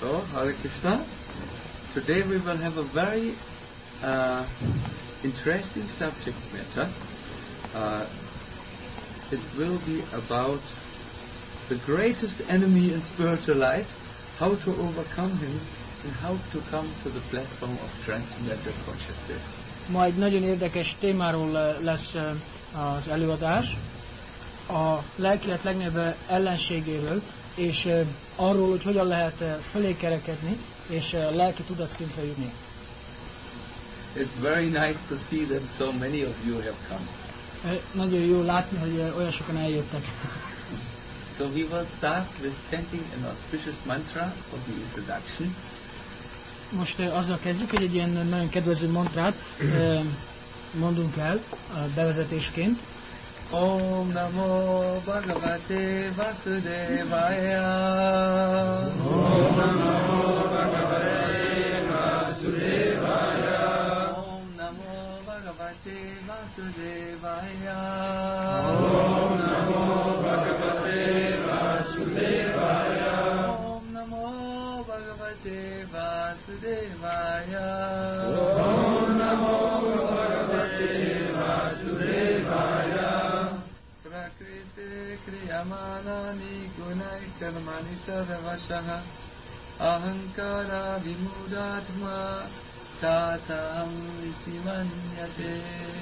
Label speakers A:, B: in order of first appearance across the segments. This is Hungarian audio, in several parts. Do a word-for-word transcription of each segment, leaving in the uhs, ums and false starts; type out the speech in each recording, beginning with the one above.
A: So, Hare Krishna. Today we will have a very uh, interesting subject matter. Uh, it will be about the greatest enemy in spiritual life, how to overcome him, and how to come to the platform of transcendental consciousness.
B: Ma egy nagyon érdekes témáról lesz az előadás, a lelkilet legnagyobb ellenségéről, és arról, hogy hogyan lehet fölé kerekedni, és lelki tudatszintre jutni.
A: It's very nice to see that so many of you have come.
B: Nagyon jó látni, hogy olyan sokan eljöttek.
A: So we will start with chanting an auspicious mantra for the introduction.
B: Most uh, azzal kezdjük, hogy egy ilyen nagyon kedvező mantrát uh, mondunk el uh, bevezetésként. Om Namo Bhagavate Vasudevaya.
C: Om Namo Bhagavate Vasudevaya.
A: Om Namo Bhagavate Vasudevaya.
C: Om Namo Bhagavate Vasudevaya.
A: Om Namo Bhagavate Vasudevaya.
C: Om Namo Bhagavate Vasudevaya.
A: Prakriti kriyamanani gunai karmani sarvashaha ahankara vimudatma tatam iti manyate.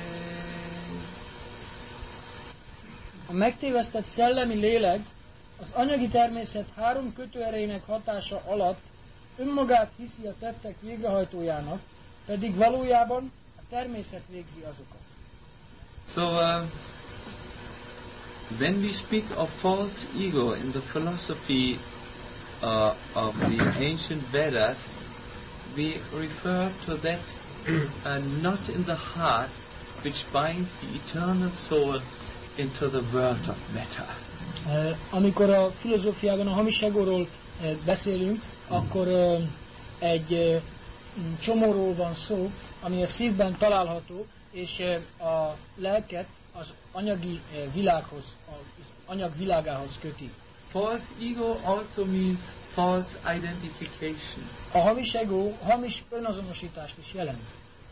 B: A megtévesztett szellemi lélek az anyagi természet három kötőerejének hatása alatt önmagát hiszi a tettek végrehajtójának, pedig valójában a természet végzi azokat.
A: So, uh, when we speak of false ego in the philosophy uh, of the ancient Vedas, we refer to that uh, not in the heart which binds the eternal soul into the world of matter.
B: Uh, amikor a filozófiában a hamis egóról uh, beszélünk, akkor uh, egy uh, csomóról van szó, ami a szívben található, és uh, a lelket az anyagi uh, világhoz, az anyag világához köti.
A: False ego also means false identification.
B: A hamis egó hamis önazonosítást is jelent.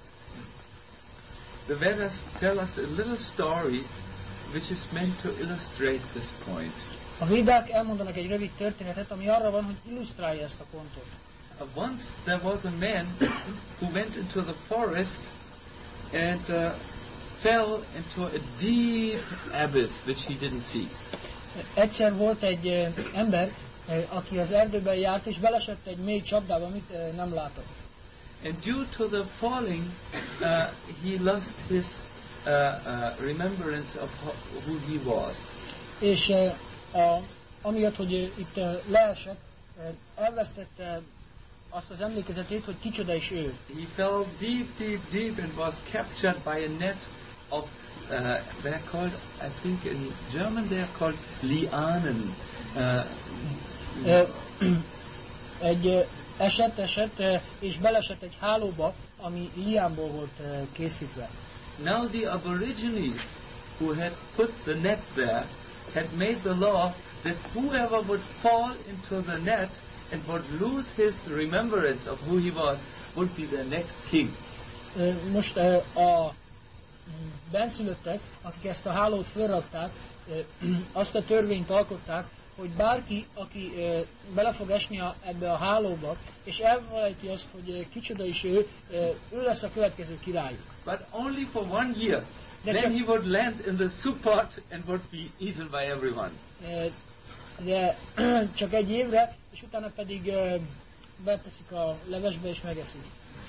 A: The Vedas tell us a little story which is meant to illustrate this point.
B: A védák elmondanak egy rövid történetet, ami arra van, hogy illusztrálja ezt a pontot.
A: Uh, once there was a man who went into the forest and uh, fell into a deep abyss which he didn't see.
B: Egyszer volt egy uh, ember, uh, aki az erdőben járt, és belesett egy mély csapdába, amit uh, nem látott.
A: And due to the falling, uh, he lost his uh, uh, remembrance of ho- who he was.
B: És uh, a, amiatt, hogy uh, itt uh, leesett, uh, elvesztette azt az emlékezetét, hogy kicsoda is ő.
A: He fell deep, deep, deep and was captured by a net of, uh, they're called, I think in German they're called Lianen. Uh,
B: Uh, egy uh, esett, esett, uh, és belesett egy hálóba, ami liánból volt uh, készítve.
A: Now the Aborigines who had put the net there had made the law that whoever would fall into the net and would lose his remembrance of who he was would be the next king.
B: Uh, most uh, a benszülöttek, akik ezt a hálót fölrakták, uh, azt a törvényt alkották, hogy bárki, aki uh, bele fog esni a, ebbe a hálóba, és elfelejti azt, hogy uh, kicsoda is ő, uh, ő lesz a következő királyuk.
A: But only for one year.
B: De
A: Then
B: csak,
A: he would land in the soup pot and would be eaten by everyone.
B: uh, de csak egy évre, és utána pedig uh, beteszik a levesbe és megeszik.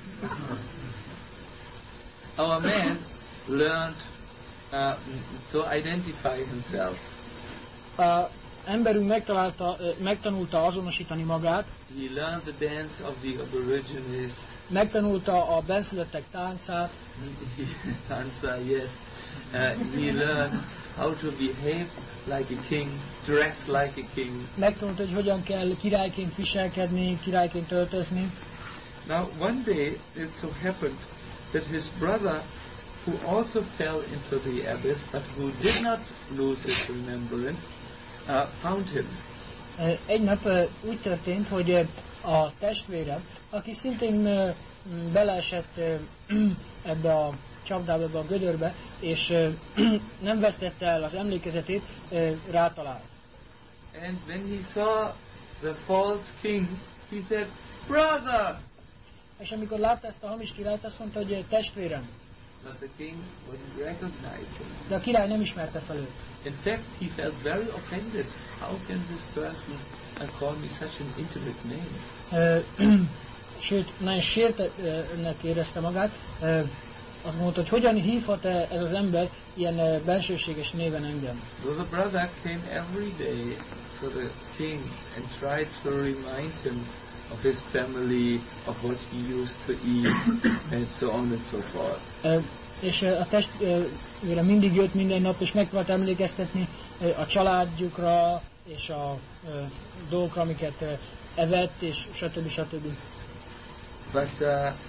A: Our man learned uh, to identify himself.
B: A emberünk megtalálta, uh, megtanulta azonosítani magát,
A: He learned the dance of the Aborigines.
B: megtanulta a benszülöttek táncát,
A: Tansa, yes. Uh, he learned how to behave like a king, dress like a king.
B: megtanulta, hogy hogyan kell királyként viselkedni, királyként öltözni.
A: Now, one day it so happened that his brother, who also fell into the abyss, but who did not lose his remembrance, uh, found him.
B: Egy nap úgy történt, hogy a testvérem, aki szintén beleesett ebbe a csapdába, ebbe a gödörbe, és nem vesztette el az emlékezetét, rátalált.
A: And when he saw the false king, he said, "Brother!"
B: És amikor látta ezt a hamis királyt, azt mondta, hogy testvérem.
A: But the king wouldn't recognize him.
B: De a király nem ismerte fel őt.
A: In fact, he felt very offended. How can this person uh, call me such an intimate name?
B: Sőt, nagyon sértettnek érezte magát. Azt mondta, hogy hogyan hívhat ez az ember ilyen bensőséges néven engem.
A: So the brother came every day to the king and tried to remind him of his family, of what he used to eat, and so on and so forth.
B: És a testvére mindig jött minden nap, és megpróbált emlékeztetni a családjukra, és a dolgokra, amiket evett, és stb. stb.
A: But uh,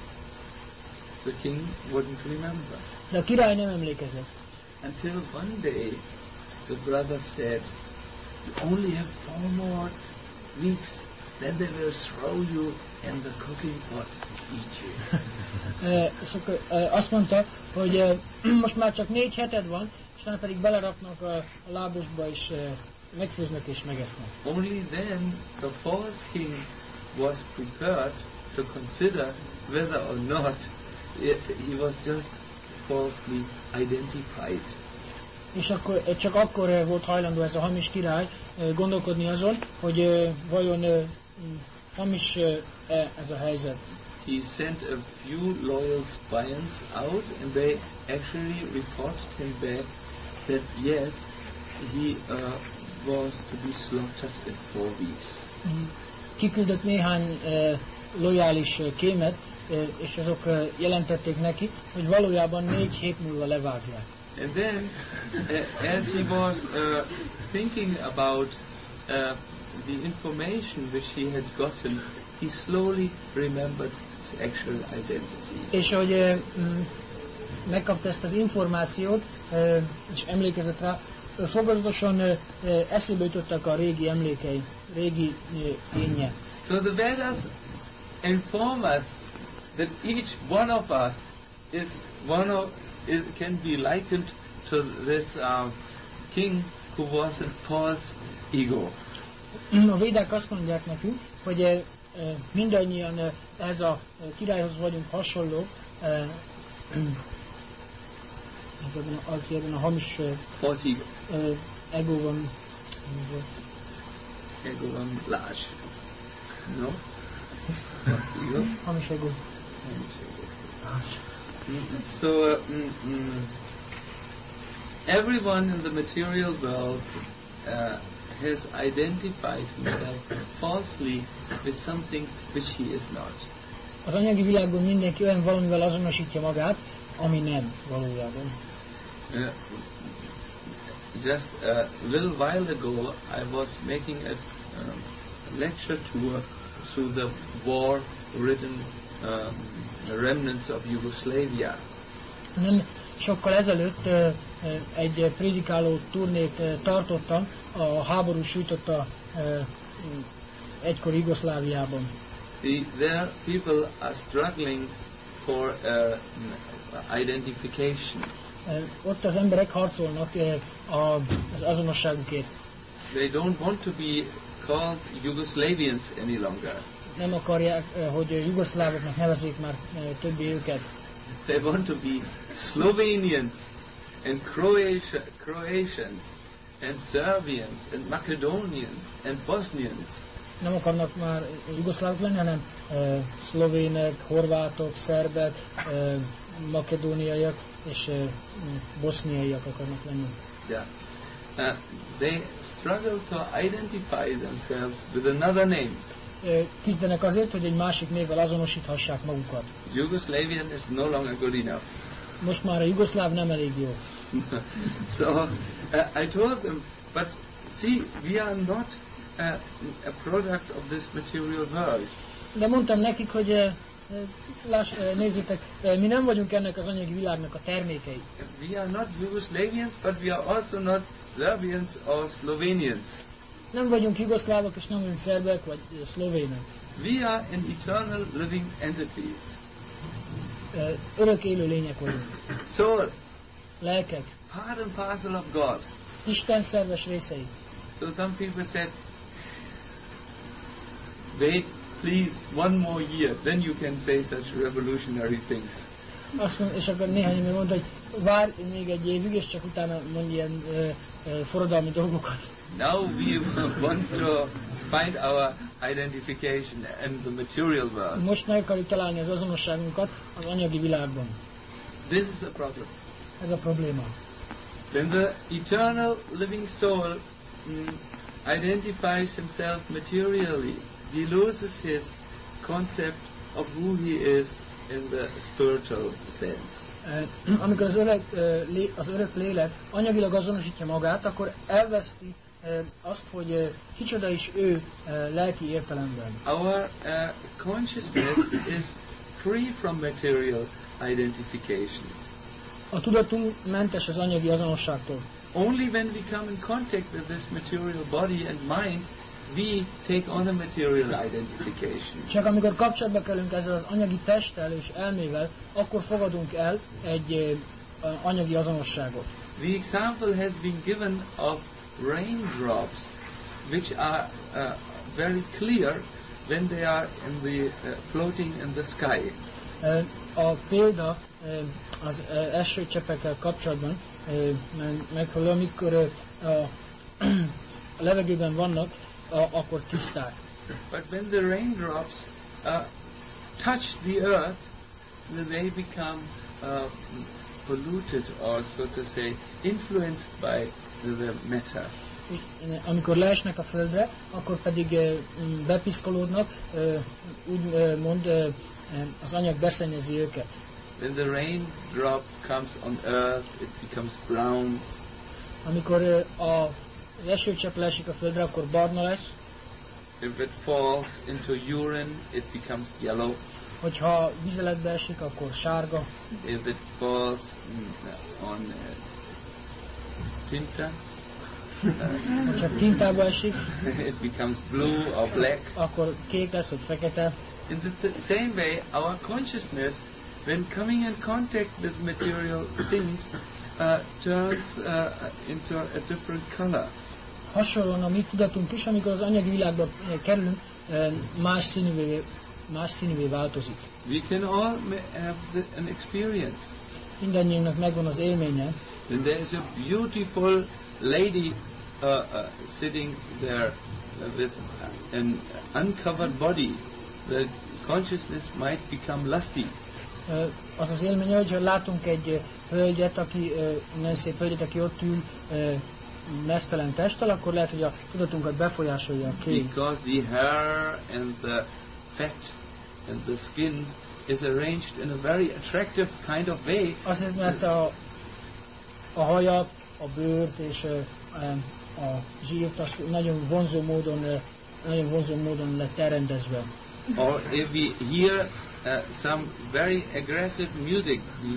A: the king wouldn't remember.
B: De a király nem emlékezett.
A: Until one day, the brother said, "You only have four more weeks, then they will throw you in the cooking pot to eat you."
B: Azt mondta, hogy most már csak négy heted van, és utána pedig beleraknak a lábosba, és megfőznek és megesznek.
A: Only then the false king was prepared to consider whether or not he was just falsely identified.
B: És akkor, csak akkor volt hajlandó ez a hamis király gondolkodni azon, hogy vajon hamis ez a helyzet.
A: He sent a few loyal spions out, and they actually reported him back that yes, he uh, was to be slaughtered in four weeks.
B: Kiküldött néhány uh, lojális uh, kémet, uh, és azok uh, jelentették neki, hogy valójában négy hét múlva levágják.
A: And then, uh, as he was uh, thinking about uh, the information which he had gotten, he slowly remembered his actual identity.
B: És hogy uh, megkapta ezt az információt, uh, és emlékezett rá, uh, fokozatosan uh, eszébe jutottak a régi emlékei, régi uh, énje.
A: So the Vedas inform us that each one of us is one of is, can be likened to this um, king who was a false ego.
B: A védák azt mondják nekünk, hogy uh, mindannyian uh, ehhez a uh, királyhoz vagyunk hasonlók, uh, ebben a hamis uh, uh, egóban
A: egóban láss. No?
B: Hamis egó.
A: So uh, mm, mm, everyone in the material world uh, has identified himself falsely with something which he is not.
B: Az anyagi világban mindenki olyan valamivel azonosítja magát, ami nem valójában.
A: Uh, just a little while ago, I was making a um, lecture tour through the war-ridden um, remnants of Yugoslavia.
B: Nem sokkal ezelőtt uh, egy prédikáló turnét uh, tartottam a háború sújtotta uh, egykor Jugoszláviában.
A: The, there people are struggling for uh, identification.
B: Uh, ott az emberek harcolnak uh, az azonosságukért.
A: They don't want to be called Yugoslavians any longer.
B: Nem akarják, uh, hogy jugoszlávoknak nevezzék már uh, többé őket.
A: They want to be Slovenians and Croatia, Croatians and Serbians and Macedonians and Bosnians.
B: Nem akarnak már jugoszlávok lenni, hanem uh, szlovének, horvátok, szerbek, uh, makedóniaiak és uh, boszniaiak akarnak lenni.
A: Yeah. Uh, they struggle to identify themselves with another name.
B: Uh, küzdenek azért, hogy egy másik névvel azonosíthassák magukat.
A: Yugoslavian is no longer good enough.
B: Most már a jugoszláv nem elég jó.
A: So uh, I told them, but see, we are not uh, a product of this material world.
B: De mondtam nekik, hogy uh, láss, uh, nézzétek, uh, mi nem vagyunk ennek az anyagi világnak a termékei.
A: We are not Yugoslavians, but we are also not Serbians or Slovenians.
B: nem vagyunk jugoszlávok és nem vagyunk szerbek vagy szlovének.
A: We are an eternal living entity.
B: Örök élő lények vagyunk.
A: Soul,
B: Lelkek.
A: part and parcel of God.
B: Isten szerves részei.
A: So some people said, wait, please, one more year, then you can say such revolutionary things.
B: Azt mond, és akkor néhány ember mondta, hogy várj még egy évig, és csak utána mondj ilyen ö, ö, forradalmi dolgokat.
A: Now we want to find our identification in the material world.
B: Most meg akarjuk találni az azonosságunkat az anyagi világban.
A: This is the problem.
B: Ez a probléma.
A: When the eternal living soul mm, identifies himself materially, he loses his concept of who he is in the spiritual sense.
B: Uh, amikor az öreg, uh, lé, az örök lélek anyagilag azonosítja magát, akkor elveszti uh, azt, hogy uh, kicsoda is ő uh, lelki értelemben.
A: Our uh, consciousness is free from material identifications.
B: A tudatunk mentes az anyagi azonosságtól.
A: Only when we come in contact with this material body and mind, we take on a material identification.
B: Csak amikor kapcsolatba kerülünk ezzel az anyagi testtel és elmével, akkor fogadunk el egy uh, anyagi azonosságot.
A: The example has been given of raindrops, which are uh, very clear when they are in the uh, floating in the sky.
B: Uh, a példa uh, az uh, esőcseppekkel kapcsolatban uh, megfelelő, amikor uh, a levegőben vannak, uh, akkor tiszták.
A: But when the raindrops uh, touch the earth, they become uh, polluted, or so to say, influenced by the matter.
B: És amikor leesnek a földre, akkor pedig uh, bepiszkolódnak, uh, úgymond uh, az anyag beszennyezi őket.
A: When the raindrop comes on earth, it becomes brown.
B: Amikor uh, a az esőcsepp leesik a földre, akkor barna lesz.
A: If it falls into urine, it becomes yellow.
B: Hogyha vizeletbe esik, akkor sárga.
A: If it falls on uh, tinta,
B: Hogyha tintába esik,
A: it becomes blue or black.
B: akkor kék lesz, vagy fekete.
A: In the th- same way, our consciousness, when coming in contact with material things, uh, turns uh, into a different color.
B: Hasonlóan a mi tudatunk is, amikor az anyagi világba kerülünk, más színűvé, más színűvé változik.
A: We can all ma- have the, an experience.
B: Mindannyiunknak megvan az élménye.
A: When there is a beautiful lady uh, uh, sitting there uh, with an uncovered body, the consciousness might become lusty.
B: Az az élménye, hogyha látunk egy hölgyet, aki, nagyon szép hölgyet, aki ott ül meztelen testtel, akkor lehet, hogy a tudatunkat befolyásolja a kép.
A: Because the hair and the fat and the skin is arranged in a very attractive kind of way.
B: Azért, mert a, a hajat, a bőrt és a zsírt azt nagyon vonzó módon, nagyon vonzó módon lett elrendezve.
A: Or if we hear uh, some very aggressive music,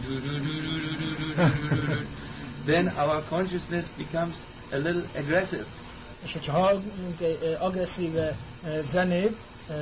A: then our consciousness becomes a little aggressive.
B: És hogyha hallunk egy agresszív zenét,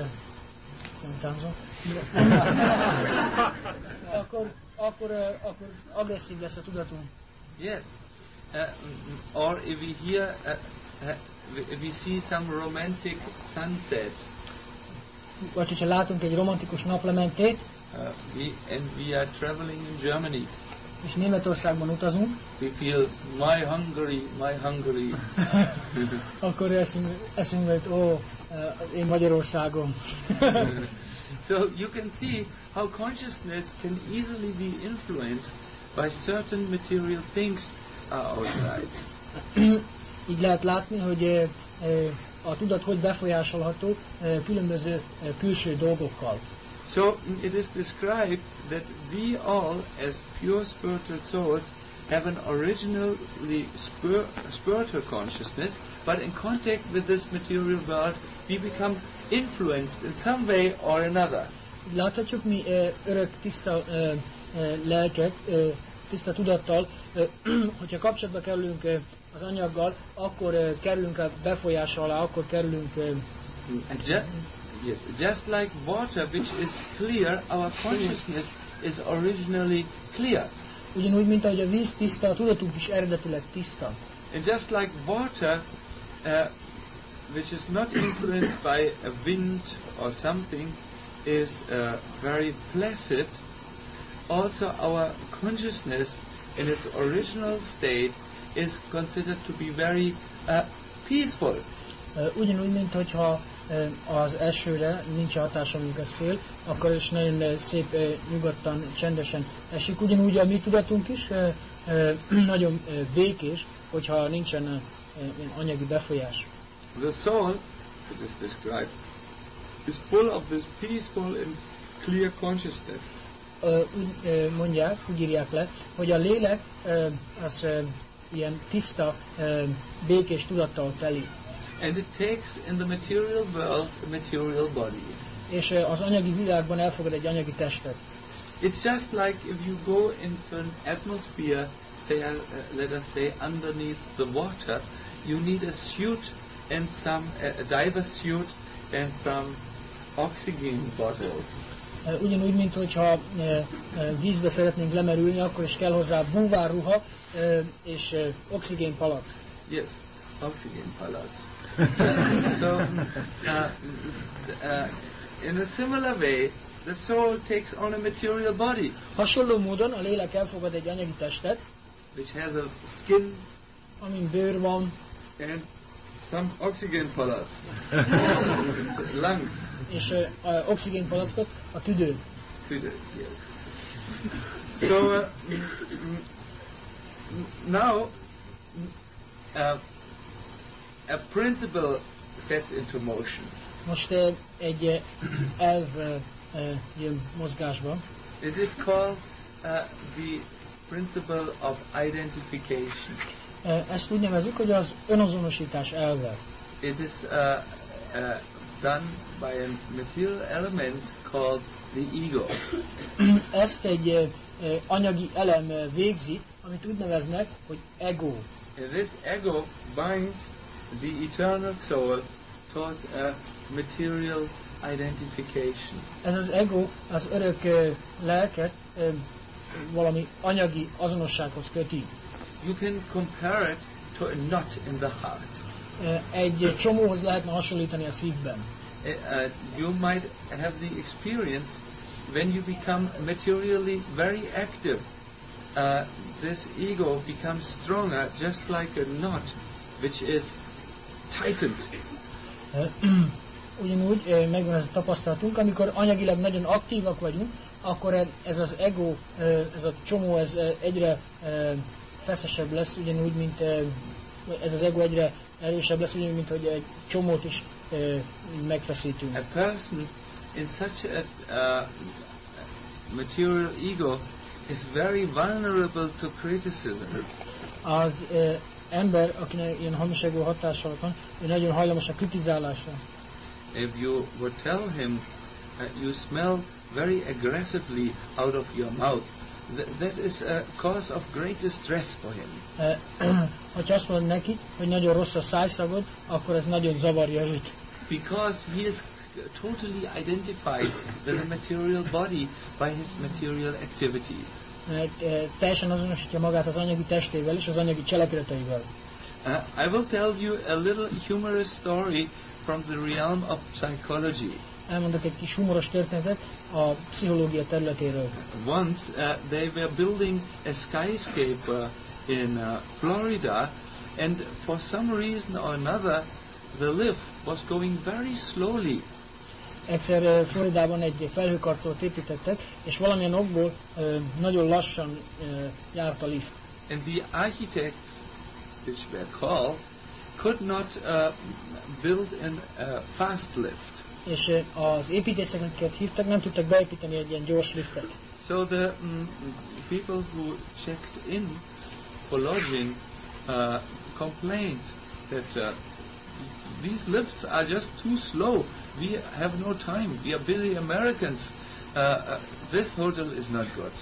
B: akkor, akkor, akkor agresszív lesz a tudatunk.
A: Yes. Uh, or if we hear, uh, if we see some romantic sunset,
B: vagy hogyha látunk egy romantikus naplementét,
A: uh, we, and we are traveling in Germany,
B: és Németországban utazunk,
A: we feel my Hungary, my Hungary.
B: akkor eszünk, eszünk hogy ó, én Magyarországom.
A: So you can see how consciousness can easily be influenced by certain material things outside.
B: Így lehet látni, hogy a tudat hogy befolyásolható különböző külső dolgokkal.
A: So it is described that we all, as pure spiritual souls, have an originally spir- spiritual consciousness, but in contact with this material world, we become influenced in some way or another.
B: Láthatjuk, mi örök tiszta lelket tiszta tudattal, hogyha kapcsolatba kerülünk az anyaggal, akkor kerülünk a befolyás alá, akkor kerülünk...
A: Just, yes, just like water which is clear, our consciousness is originally clear.
B: Ugyanúgy, mint ahogy a víz tiszta, a tudatunk is eredetileg tiszta.
A: And just like water, uh, which is not influenced by a wind or something, is uh, very placid, also our consciousness in its original state is considered to be very uh, peaceful.
B: Uh, ugyanúgy, mint hogyha uh, az esőre nincs hatása, mint a szél, akkor is nagyon uh, szép, uh, nyugodtan, csendesen esik. Ugyanúgy a mi tudatunk is uh, uh, nagyon uh, békés, hogyha nincsen uh, anyagi befolyás.
A: The soul, it is described, is full of this peaceful and clear consciousness.
B: Uh, úgy uh, mondják, úgy írják le, hogy a lélek uh, az uh, ilyen tiszta, uh, békés tudattal teli.
A: And it takes in the material world a material body.
B: És uh, az anyagi világban elfogad egy anyagi testet.
A: It's just like if you go into an atmosphere, say, uh, let us say, underneath the water, you need a suit and some, uh, a diver suit and some oxygen bottles.
B: Uh, ugyanúgy, mint hogyha uh, uh, vízbe szeretnénk lemerülni, akkor is kell hozzá búvárruha uh, és uh, oxigénpalack.
A: Yes, oxygen palace. So, uh, uh, in a similar way, the soul takes on a material body.
B: Hasonló módon a lélek elfogad egy anyagi testet,
A: which has a skin
B: amin bőr van,
A: and some oxygen palace, lungs.
B: És uh, uh, oxigénpalackot, a tüdő.
A: Tüdő, yes. So uh, now uh, a principle sets into motion.
B: Most uh, egy uh, elv uh, uh, jön mozgásba.
A: It is called uh, the principle of identification.
B: Uh, ezt úgy nevezzük, hogy az önazonosítás elve.
A: It is uh, uh, done by a material element called the ego.
B: Ezt egy uh, uh, anyagi elem uh, végzi, amit úgy neveznek, hogy ego.
A: And this ego binds the eternal soul towards a material identification.
B: Ez az ego az örök uh, lelket uh, valami anyagi azonossághoz köti.
A: You can compare it to a knot in the heart.
B: Uh, egy csomóhoz lehetne hasonlítani a szívben.
A: Uh, you might have the experience when you become materially very active. Uh, this ego becomes stronger, just like a knot, which is tightened.
B: Uh, ugyanúgy uh, megvan ez a tapasztalatunk, amikor anyagilag nagyon aktívak vagyunk, akkor ez az ego, uh, ez a csomó, ez uh, egyre uh, feszesebb lesz, ugyanúgy, mint uh, ez az ego egyre erősebb lesz, ugyanúgy, mint hogy egy csomót is uh, megfeszítünk.
A: A person in such a uh, material ego is very vulnerable to criticism.
B: Az uh, ember, akinek ilyen hamis ego hatással van, ő nagyon hajlamos a kritizálásra.
A: If you would tell him uh, you smell very aggressively out of your mouth, th that is a cause of great distress for him.
B: Uh, hogyha azt mondod neki, hogy nagyon rossz a szájszagod, akkor ez nagyon zavarja őt.
A: Because he is totally identified with the material body by his material activities.
B: Mert uh, teljesen azonosítja magát az anyagi testével és az anyagi cselekedeteivel.
A: Uh, I will tell you a little humorous story from the realm of psychology.
B: Elmondok egy kis humoros történetet a pszichológia területéről.
A: Once uh, they were building a skyscraper in uh, Florida, and for some reason or another, the lift was going very slowly.
B: Egyszer uh, Floridában egy felhőkarcolót építettek, és valamilyen okból uh, nagyon lassan uh, járt a lift.
A: And the architects, which were called, could not uh, build a uh, fast lift.
B: És uh, az építészeket hívtak, nem tudtak beépíteni egy ilyen gyors liftet.
A: So the mm, people who checked in for lodging uh, complained that uh, these lifts are just too slow. We have no time. We are busy Americans. Uh, uh, this hotel is not good.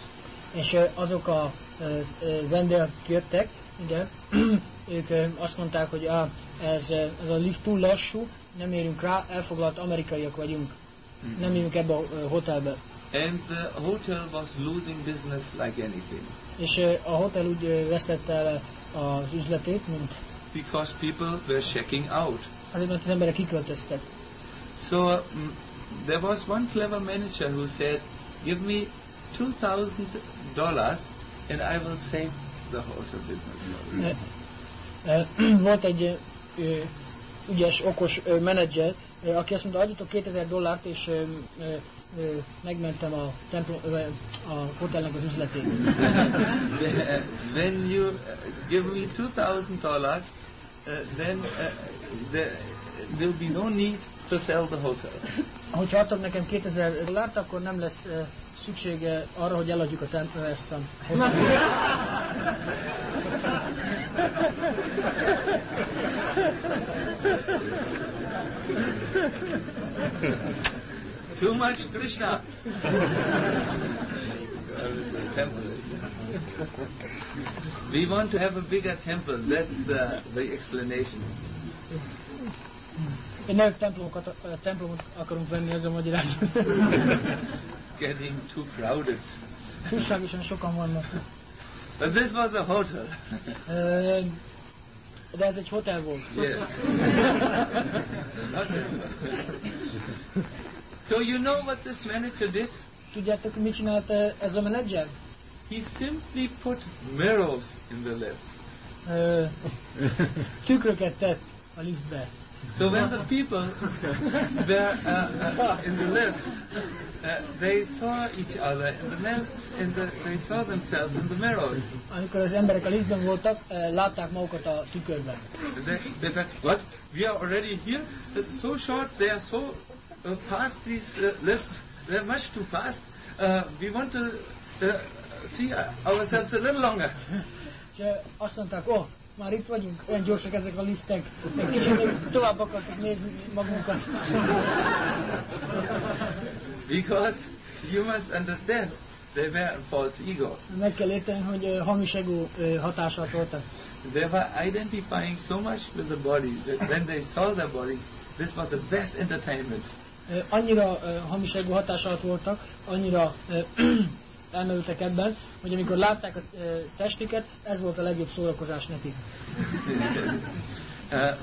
B: És azok a vendégek jöttek, igen, ők azt mondták, hogy á, ez, ez a lift túl lassú, nem érünk rá, elfoglalt amerikaiak vagyunk, mm-hmm. nem érünk ebbe a hotelbe.
A: And the hotel was losing business like anything.
B: És a hotel úgy vesztette el az üzletét, mint...
A: Because people were checking out.
B: Azért, mert az emberek kiköltöztek.
A: So um, there was one clever manager who said, give me two thousand dollars and I will save the hotel business.
B: Volt egy ügyes, okos menedzser, aki azt mondta, adjatok kétezer dollárt, és ö, ö, ö, megmentem a, templom, ö, a hotelnek az üzletét.
A: When you give me two thousand dollars, uh, then uh, there will be no need to sell the hotel.
B: Hogyha adtok nekem kétezer dollárt, akkor nem lesz uh, szüksége arra, hogy eladjuk a templom, ezt a hotelet.
A: Too much Krishna. We want to have a bigger temple. That's uh, the explanation.
B: Egy nagyobb templomokat, templomot akarunk venni, ez a magyarázat.
A: Getting too crowded.
B: Túlságosan sokan vannak.
A: But this was a hotel.
B: De ez egy hotel volt.
A: Yes. So you know what this manager did?
B: Tudjátok, mit csinált ez a menedzser?
A: He simply put mirrors in the lift.
B: Uh, tükröket tett a liftbe.
A: So when the people were uh, uh, in the lift, uh, they saw each other in the, in the they saw themselves in the mirrors.
B: Amikor az emberek a liftben voltak, uh, látták magukat a tükörben.
A: They, they were, what? We are already here? It's so short. They are so uh, fast. These uh, lifts. They're much too fast. Uh, we want to uh, see ourselves a little longer.
B: És azt mondták, oh, már itt vagyunk, olyan gyorsak ezek a liftek, egy kicsit tovább akartuk nézni magunkat.
A: Because you must understand, they were false ego.
B: Meg kell érteni, hogy uh, hamis ego uh, hatással voltak.
A: They were identifying so much with the body that when they saw their bodies, this was the best entertainment.
B: Uh, annyira uh, hamis ego hatással voltak, annyira uh, elmerültek ebben, hogy amikor látták a uh, testüket, ez volt a legjobb szórakozás nekik.
A: uh,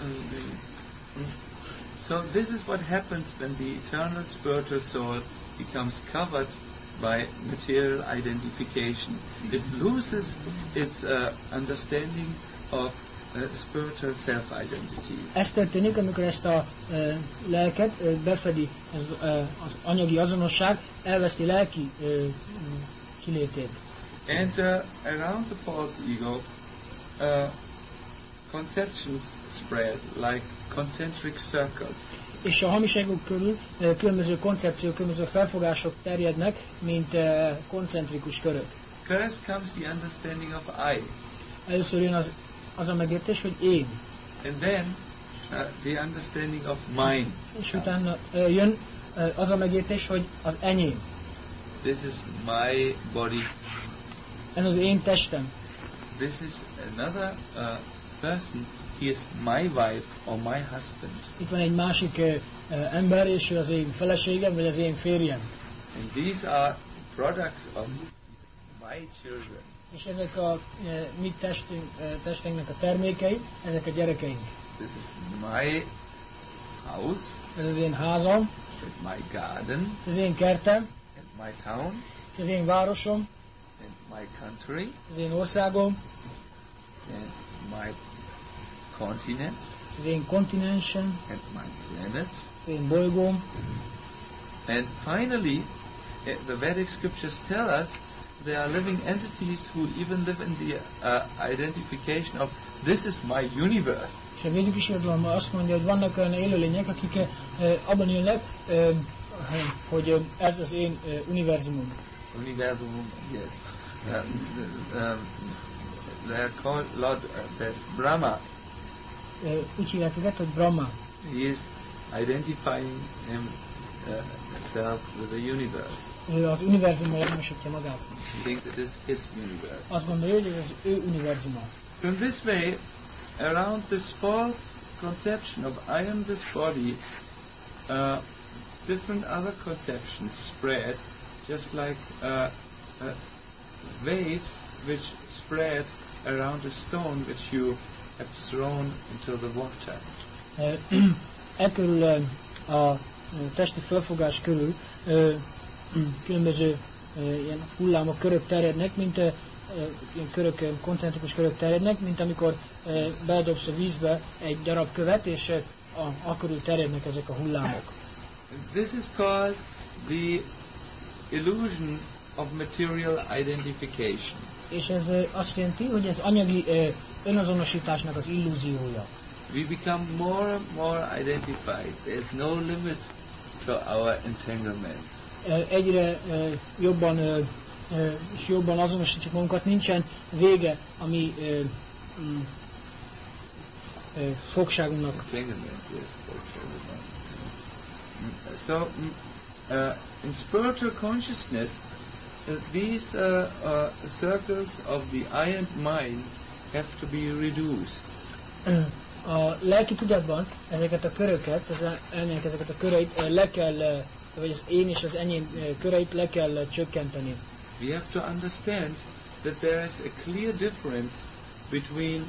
A: so this is what happens when the eternal spiritual soul becomes covered by material identification. It loses its uh, understanding of uh, spiritual self-identity.
B: Ez történik, amikor ezt a uh, lelket uh, befedi ez, uh, az anyagi azonosság, elveszti lelki uh, kilétét.
A: And uh, around the false ego, uh, conceptions spread like concentric circles.
B: És a hamis egók körül uh, különböző koncepciók, különböző felfogások terjednek, mint uh, koncentrikus körök.
A: First comes the understanding of I.
B: Először jön az, az a megértés, hogy én.
A: And then uh, the understanding of mine.
B: És utána uh, jön uh, az a megértés, hogy az enyém.
A: This is my body.
B: Ez az én testem.
A: This is another uh, person. He is my wife or my husband.
B: Itt van egy másik uh, uh, ember, és ő az én feleségem, vagy az én férjem.
A: And these are products of my children.
B: És ezek a uh, mi testünk, uh, testünknek a termékei, ezek a gyerekeink.
A: This is my house.
B: Ez az én házam.
A: And my garden.
B: Ez az én kertem.
A: And my town.
B: És az én városom.
A: And my country.
B: Az én országom.
A: And my continent.
B: Az én kontinensem.
A: And my planet.
B: Az én bolygóm.
A: And finally, the Vedic scriptures tell us they are living entities who even live in the uh, identification of this is my universe.
B: És a védikus irodalomban azt mondja, hogy vannak olyan élőlények, akik uh, abban élnek, uh, hogy uh, ez az én uh, univerzumom.
A: Univerzumum, yes. Uh, um, they are called Lord uh, Brahma.
B: Uh, úgy hívják őket, hogy Brahma.
A: He is identifying him, uh, itself with the universe.
B: Ő az univerzummal azonosítja magát.
A: He thinks it is his universe.
B: Azt gondolja, hogy ez az ő univerzuma.
A: From this way, around this false conception of I am this body, uh, different other conceptions spread, just like uh, uh, waves which spread around a stone which you have thrown into the water.
B: E körül a testi felfogás körül különböző ilyen hullámok, körök terjednek, mint ilyen körök, koncentrikus körök terjednek, mint amikor beledobsz a vízbe egy darab követ, és a, a körül terjednek ezek a hullámok.
A: This is called the illusion of material identification.
B: És ez azt jelenti, hogy ez anyagi önazonosításnak az illúziója.
A: We become more and more identified. There is no limit to our entanglement.
B: Egyre jobban és jobban azonosítjuk magunkat, nincsen vége a mi fogságunknak.
A: Entanglement, yes, fogságunk. So, uh, in spiritual consciousness, uh, these uh, uh, circles of the I and mind have to be reduced.
B: A lelki tudatban ezeket a köröket, az elmének ezeket a köreit le kell, vagy az én és az enyém köreit le kell csökkenteni.
A: We have to understand that there is a clear difference between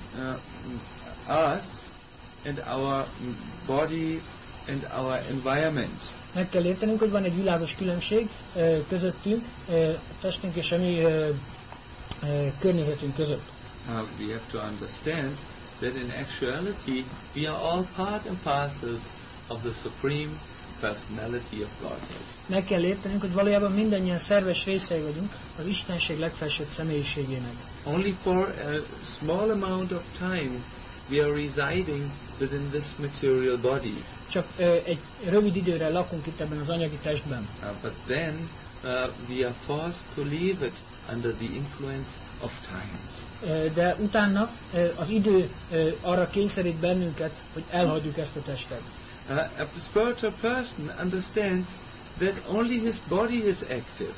A: uh, us and our body and our environment.
B: Meg kell értenünk, hogy van egy világos különbség közöttünk, testünk és a mi környezetünk között.
A: Uh, we have to understand that in actuality we are all part and parcels of the Supreme Personality of Godhead.
B: Meg kell értenünk, hogy valójában mindannyian szerves részei vagyunk az Istenség legfelsőbb személyiségének.
A: Only for a small amount of time we are residing within this material body.
B: Csak uh, egy rövid időre lakunk itt ebben az anyagi testben.
A: Uh, but then uh, we are forced to leave it under the influence of time.
B: De utána az idő arra kényszerít bennünket, hogy elhagyjuk ezt a testet.
A: Uh, a spiritual person understands that only his body is active.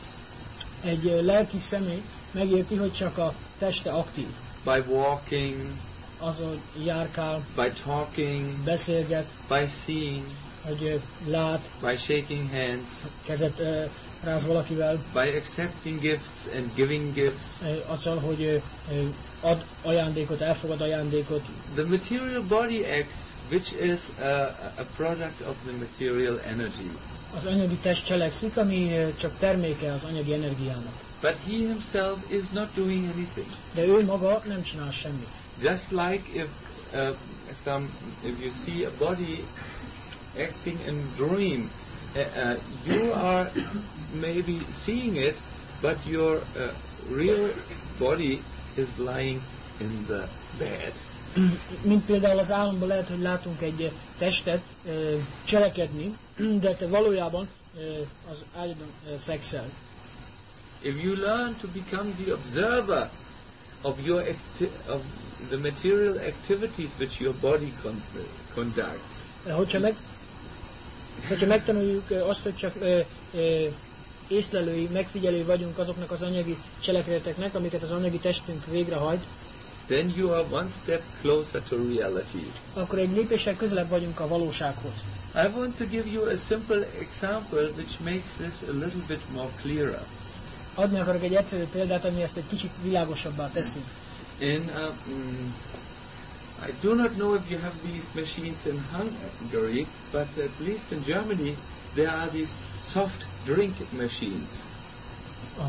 B: Egy lelki személy megérti, hogy csak a teste aktív.
A: By walking,
B: azon járkál,
A: by talking,
B: beszélget,
A: by seeing,
B: hogy lát,
A: by shaking hands,
B: kezet ráz valakivel,
A: by accepting gifts and giving gifts,
B: azzal, hogy ad ajándékot, elfogad ajándékot.
A: The material body acts, which is a, a product of the material energy.
B: Az anyagi test cselekszik, ami csak terméke az anyagi energiának.
A: But he himself is not doing anything.
B: De ő maga nem csinál semmit.
A: Just like if uh, some, if you see a body acting in dream, uh, uh, you are maybe seeing it, but your uh, real body is lying in the bed.
B: Mint például az álomban lehet, hogy látunk egy testet uh, cselekedni, de te valójában uh, az ágyadon uh, fekszel.
A: If you learn to become the observer of your acti- of the material activities which your body con- conducts,
B: uh, hogyha, meg, hogyha megtanuljuk uh, azt, hogy csak uh, uh, észlelői, megfigyelői vagyunk azoknak az anyagi cselekedeteknek, amiket az anyagi testünk végrehajt,
A: then you are one step closer to reality.
B: Akkor egy lépéssel közelebb vagyunk a valósághoz.
A: I want to give you a simple example which makes this a little bit more clearer.
B: Adni akarok egy egyszerű példát, ami ezt egy kicsit világosabbá teszi.
A: In uh, mm, I do not know if you have these machines in Hungary, but at least in Germany there are these soft drink machines.
B: Ah.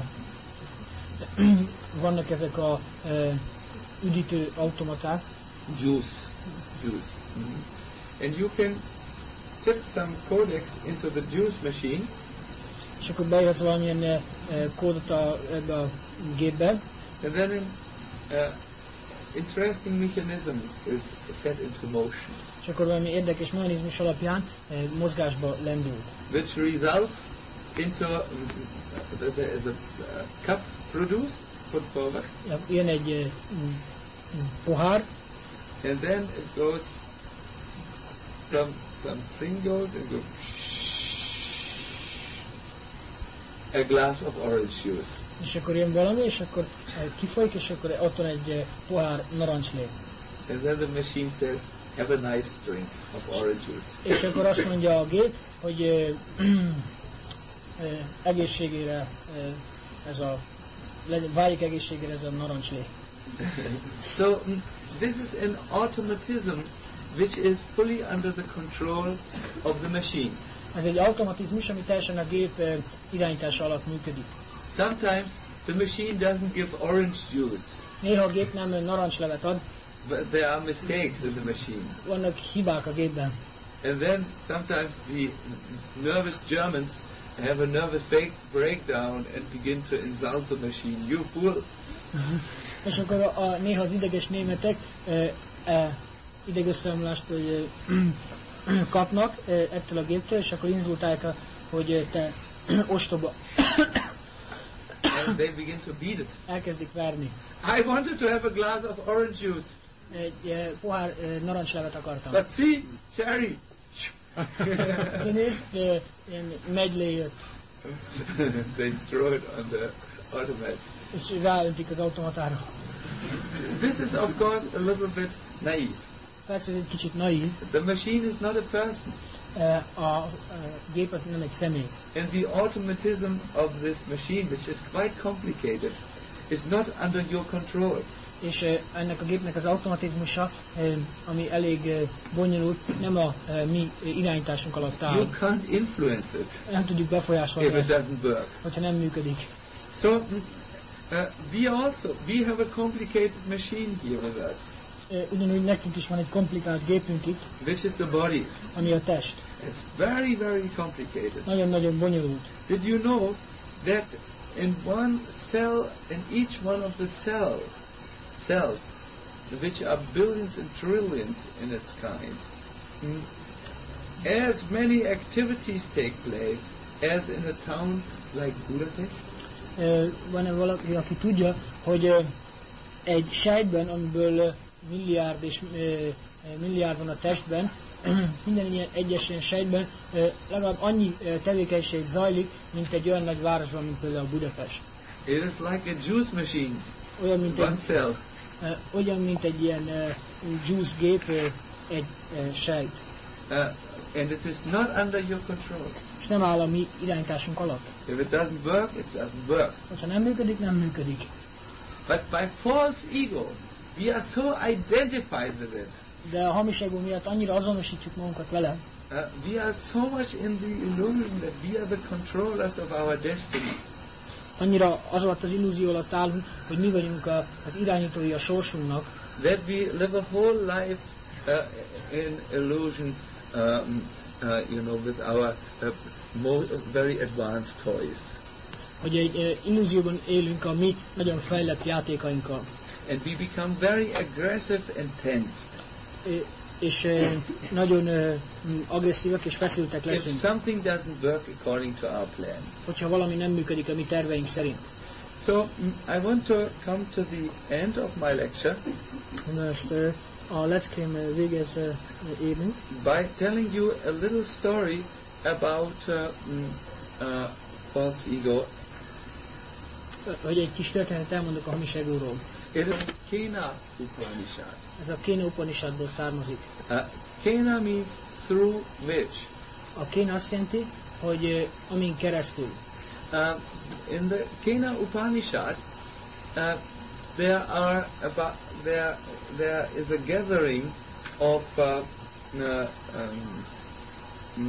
B: Vannak ezek a uh, üdítő automaták.
A: Juice, juice. Mm-hmm. And you can tip some codex into the juice machine.
B: És akkor bejöhetsz valamilyen uh, kódot a, ebbe a gépbe.
A: And then an uh, interesting mechanism is set into motion.
B: És akkor valami érdekes mechanizmus alapján uh, mozgásba lendül.
A: Which results into uh, there is a uh, cup produced, put forward.
B: Jön egy uh, pohár.
A: And then it goes from some thing goes and goes a glass of orange juice.
B: És akkor jön valami, és akkor kifolyik, és akkor ott van egy pohár narancslé.
A: And then the machine says, have a nice drink of orange juice.
B: És akkor azt mondja a gép, hogy uh, uh, egészségére uh, ez a, válik egészségére ez a narancslé.
A: So this is an automatism which is fully under the control of the machine.
B: Ez egy automatizmus, ami teljesen a gép uh, irányítása alatt működik.
A: Sometimes the machine doesn't give orange juice.
B: Néha a gép nem narancslevet ad.
A: But there are mistakes in the machine.
B: Vannak hibák a gépben.
A: And then sometimes the nervous Germans have a nervous breakdown and begin to insult the machine. You fool!
B: És akkor a, a, néha az ideges németek e, e, idegösszeomlást e, kapnak e, ettől a géptől, és akkor inzultálják, hogy te ostoba.
A: And they begin to beat it.
B: Elkezdik verni.
A: I wanted to have a glass of orange juice.
B: Egy e, pohár e, narancslevet akartam.
A: But see, cherry.
B: De nézd, e, ilyen megylé jött.
A: They throw it on the automat.
B: És ráöntik az automatára.
A: This is of course a little bit naive.
B: Persze ez egy kicsit naív.
A: The machine is not a person.
B: E, a, a gép nem egy személy.
A: And the automatism of this machine, which is quite complicated, is not under your control.
B: És e, ennek a gépnek az automatizmusa, e, ami elég e, bonyolult, nem a e, mi irányításunk alatt áll.
A: You can't influence it.
B: Nem tudjuk befolyásolni,
A: if it doesn't work.
B: hogyha nem működik.
A: So uh, we also we have a complicated machine here with us.
B: E, ugyanúgy nekünk is van egy komplikált gépünk itt,
A: which is the body.
B: ami a test.
A: It's very, very complicated.
B: Nagyon-nagyon bonyolult.
A: Did you know that in one cell, in each one of the cell, cells, which are billions and trillions in its kind, as many activities take place as in a town like Budapest?
B: E, van-e valaki, aki tudja, hogy e, egy sejtben, amiből e, milliárd és e, milliárd van a testben, minden ilyen egyes ilyen sejtben e, legalább annyi e, tevékenység zajlik, mint egy olyan nagy városban, mint például Budapest.
A: It is like a juice machine,
B: olyan, mint
A: one
B: egy,
A: cell.
B: e, olyan, mint egy ilyen e, juice gép, e, egy e, sejt.
A: Uh, and it is not under your control.
B: És nem áll a mi irányításunk alatt.
A: If it doesn't work, it doesn't work.
B: Ha nem működik, nem működik.
A: But by false ego, we are so identified with it.
B: De a hamis ego miatt annyira azonosítjuk magunkat vele.
A: Uh, we are so much in the illusion that we are the controllers of our destiny.
B: Annyira az alatt az illúzió alatt állunk, hogy mi vagyunk a, az irányítói a sorsunknak.
A: That we live a whole life uh, in illusion, um, uh, you know, with our uh, more, very advanced toys.
B: Hogy egy uh, illúzióban élünk a mi nagyon fejlett játékainkkal.
A: And we become very aggressive and tense.
B: Uh, és uh, nagyon uh, agresszívak és feszültek
A: If
B: leszünk.
A: something doesn't work according to our plan.
B: Hogyha valami nem működik a mi terveink szerint.
A: So mm, I want to come to the end of my lecture.
B: Most uh, a leckém végez uh, érünk.
A: By telling you a little story about uh, mm, uh, false ego.
B: Hogy egy kis történetet elmondok a hamis egóról.
A: It is Kena Upanishad.
B: Ez a Kena Upanishadból származik.
A: Uh, Kena means through which.
B: A Kena azt jelenti, hogy uh, amin keresztül.
A: Uh, in the Kena Upanishad, uh, there are about there there is a gathering of uh, uh, um,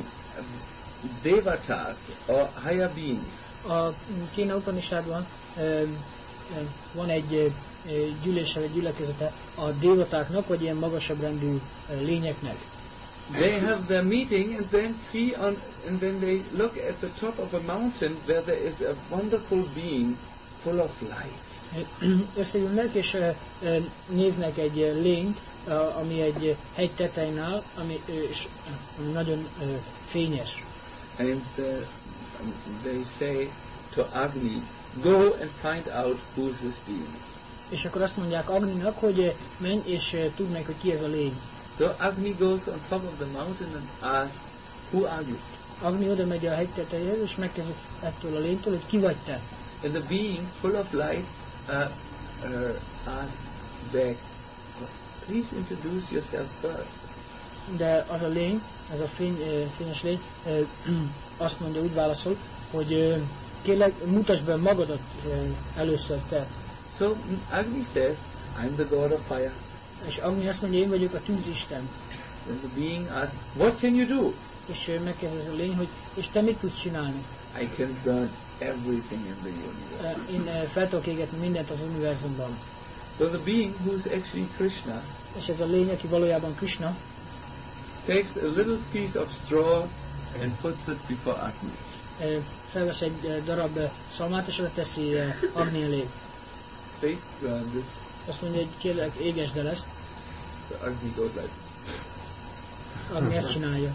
A: devatas or higher beings.
B: A Kena Upanishadban uh, uh, van egy uh, gyűlése, vagy gyülekezete a dévatáknak, vagy ilyen magasabb rendű uh, lényeknek.
A: They have their meeting and then see on and then they look at the top of a mountain where there is a wonderful being full of life.
B: Összeülnek és uh, uh, néznek egy uh, lényt, uh, ami egy uh, hegy tetején áll, ami, uh, és, uh, ami nagyon uh, fényes.
A: And uh, they say to Agni, go and find out who's this being.
B: És akkor azt mondják Agninak, hogy uh, menj és uh, tudd meg, hogy ki ez a lény.
A: So Agni goes on top of the mountain and asks, who are you?
B: Agni oda megy a hegy tetejéhez, és megkezdi ettől a lénytől, hogy ki vagy te.
A: And the being full of light uh, uh, asks back, please introduce yourself first.
B: De az a lény, ez a fény, fényes lény azt mondja, úgy válaszol, hogy kérlek, mutasd be magadat először te.
A: So Agni says, I'm the god of fire.
B: És Agni azt mondja, én vagyok a tűzisten.
A: Then the being asks, what can you do?
B: És megkérdezi a lény, hogy és te mit tudsz csinálni?
A: I can burn everything in the universe.
B: Én fel tudok égetni mindent az univerzumban.
A: So the being who's actually Krishna,
B: és ez a lény, aki valójában Krishna,
A: takes a little piece of straw and puts it before Agni.
B: Felvesz egy darab szalmát, és oda teszi Agni elé.
A: Please burn this.
B: Azt mondja, hogy kérlek, égesd el ezt.
A: The Agni goes like.
B: Agni ezt csinálja.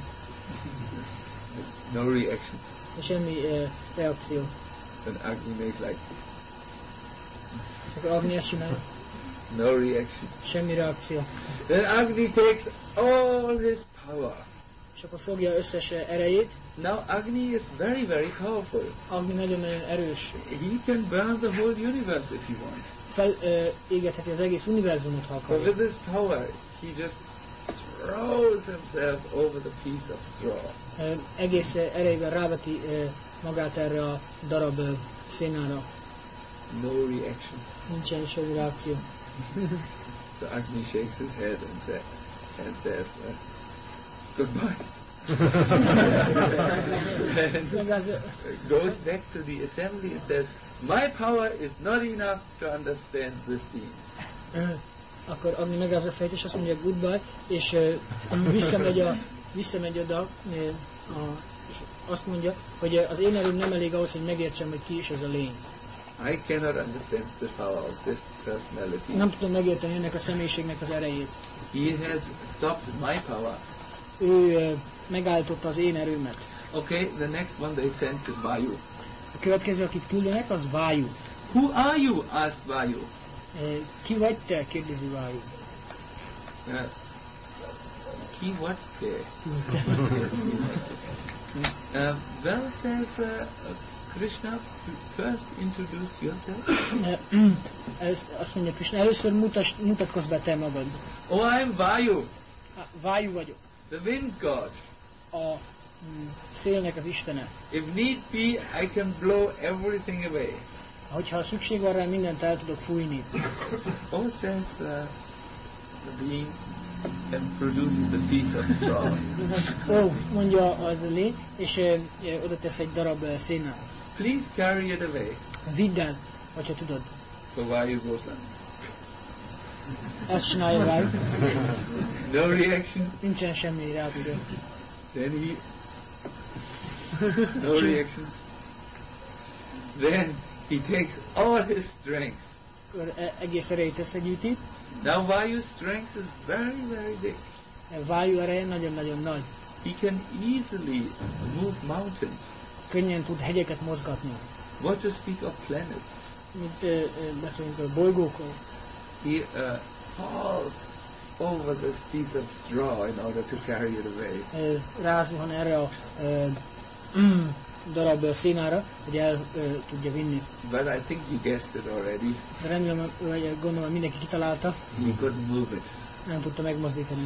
A: No reaction.
B: És semmi uh, reakció.
A: Then Agni makes like.
B: Akkor Agni ezt csinálja.
A: No reaction.
B: Semmi reakció.
A: Then Agni takes all his power.
B: És akkor fogja összes erejét.
A: Now Agni is very, very powerful.
B: Agni nagyon-nagyon erős.
A: He can burn the whole universe if he wants.
B: Fel uh, égetheti az egész univerzumot, ha akarja.
A: But with this power, he just throws himself over the piece of straw.
B: Uh, egész uh, erejével ráveti uh, magát erre a darab uh, szénára.
A: No reaction.
B: Nincsen semmi reakció.
A: So Agni shakes his head and, say, and says, uh, goodbye. and goes back to the assembly and says, my power is not enough to understand this being.
B: Uh, akkor Agni megrázza a fejét, és azt mondja goodbye, és uh, visszamegy, a, visszamegy oda, uh, a, és azt mondja, hogy az én erőm nem elég ahhoz, hogy megértsem, hogy ki is ez a lény.
A: I cannot understand the power of this personality.
B: Nem tudom megérteni ennek a személyiségnek az erejét.
A: He has stopped my power.
B: Ő uh, megállította az én erőmet.
A: Okay, the next one they sent is Vayu.
B: A következő, akit küldenek, az Vayu.
A: Who are you? Asked Vayu.
B: Uh, ki vagy te? Kérdezi Vayu.
A: Uh, ki what te? uh, well, says uh, Krishna, first introduce yourself.
B: Uh, azt mondja Krishna, először mutas, mutatkozz be te magad.
A: Oh, I'm Vayu.
B: Ah, Vayu vagyok.
A: The wind god.
B: A mm, szélnek az istene.
A: If need be, I can blow everything away.
B: Hogyha szükség van rá, mindent el tudok fújni.
A: Oh, says uh, the being and produces a piece of straw.
B: Ó, oh, mondja az lény, és uh, oda tesz egy darab uh, szénát.
A: Please carry it away.
B: Vidd el, hogyha tudod.
A: So Vayu goes like.
B: Ezt csinálja Vayu.
A: No reaction.
B: Nincsen semmi reakció.
A: Then he. No reaction. Then he takes all his strength.
B: Akkor egész erejét összegyűjti.
A: Now Vayu's strength is very, very big.
B: Vayu ereje nagyon-nagyon nagy.
A: He can easily move mountains.
B: Könnyen tud hegyeket mozgatni.
A: What to speak of planets?
B: Mint uh, beszélünk a bolygókról.
A: He uh, falls over this piece of straw in order to carry it away.
B: Uh, rázuhan erre a uh, mm, darab szénára, hogy el uh, tudja vinni.
A: But I think you guessed it already.
B: De remélem, hogy gondolom, mindenki kitalálta.
A: He couldn't move it.
B: Nem tudta megmozdítani.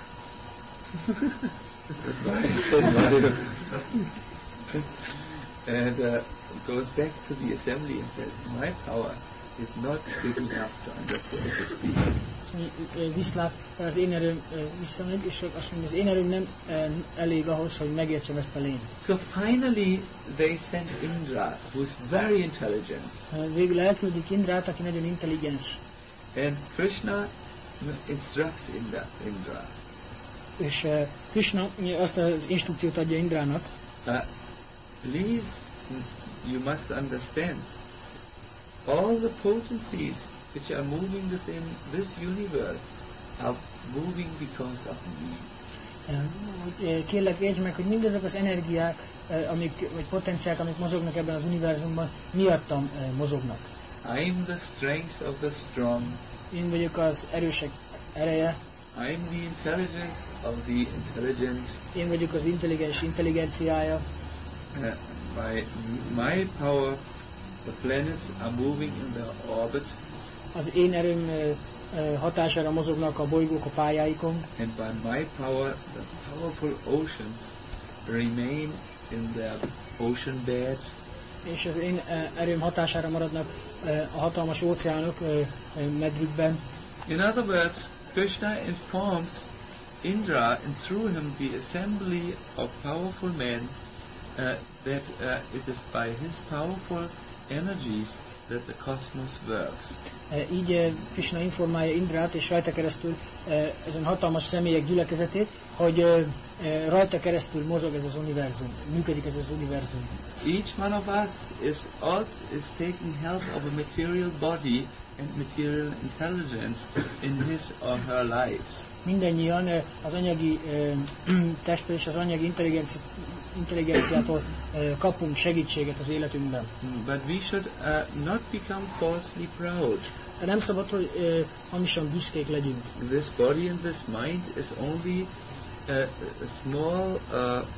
A: And uh, goes back to the assembly and says, my power is not big enough to understand this being.
B: Viszlát, az én erőm visszamegy, és azt mondja, az én erőm nem elég ahhoz, hogy megértsem ezt a lényt.
A: So finally they sent Indra, who's very intelligent.
B: Végül elküldik Indrát, aki nagyon intelligens.
A: And Krishna instructs Indra. Indra.
B: És uh, Krishna azt az instrukciót adja Indrának.
A: Uh, please, you must understand, all the potencies which are moving within this universe are moving because of me.
B: Kérlek, értsd meg, hogy mindezek az energiák, amik, vagy potenciák, amik mozognak ebben az univerzumban, miattam mozognak.
A: I am the strength of the strong.
B: Én vagyok az erősek ereje.
A: I'm the intelligence of the intelligent.
B: Én vagyok az intelligens intelligenciája.
A: Uh, by my power, the planets are moving in their orbit.
B: Az én erőm ö, ö, hatására mozognak a bolygók a pályáikon.
A: And by my power, the powerful oceans remain in their ocean bed.
B: És az én erőm hatására maradnak a hatalmas óceánok medrükben.
A: In other words, Krishna informs Indra and through him the assembly of powerful men uh, that uh, it is by his powerful energies that the cosmos works.
B: Így Krishna informálja Indrát és rajta keresztül ezen hatalmas személyek gyülekezetét, hogy rajta keresztül mozog ez az univerzum, működik ez az univerzum.
A: Each one of us is us is taking help of a material body and material intelligence in his or her lives.
B: Mindennyian az anyagi testből és az anyagi intelligenci, intelligenciától kapunk segítséget az életünkben.
A: But we should uh, not become falsely proud.
B: De nem szabad, hogy uh, hamisan büszkék legyünk.
A: This body and this mind is only uh, a small, uh,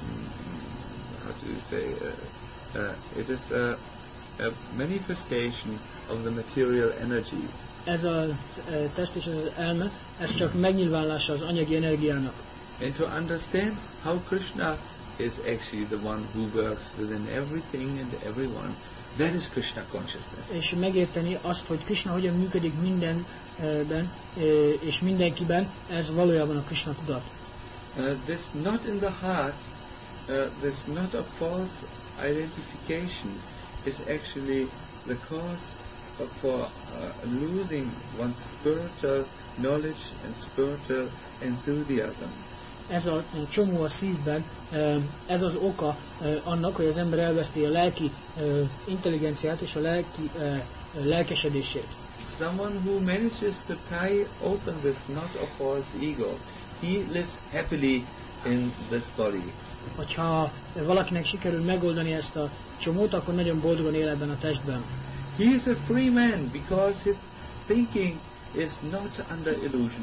A: how do you say, uh, uh, it is a, a manifestation of the material energy.
B: Ez a uh, test és az elme, ez csak megnyilvánulása az anyagi energiának.
A: And to understand how Krishna is actually the one who works within everything and everyone, that is Krishna consciousness.
B: És megérteni azt, hogy Krishna hogyan működik mindenben és mindenkiben, ez valójában a Krishna tudat.
A: Uh, this not in the heart, uh, this not a false identification is actually the cause for uh, losing one's spiritual knowledge and spiritual enthusiasm.
B: Ez a csomó a szívben, ez az oka annak, hogy az ember elveszti a lelki intelligenciát és a lelki lelkesedését.
A: Someone who manages to tie open this knot of false ego, he lives happily in this body.
B: Hogyha valakinek sikerül megoldani ezt a csomót, akkor nagyon boldogan él ebben a testben.
A: He is a free man because his thinking is not under illusion.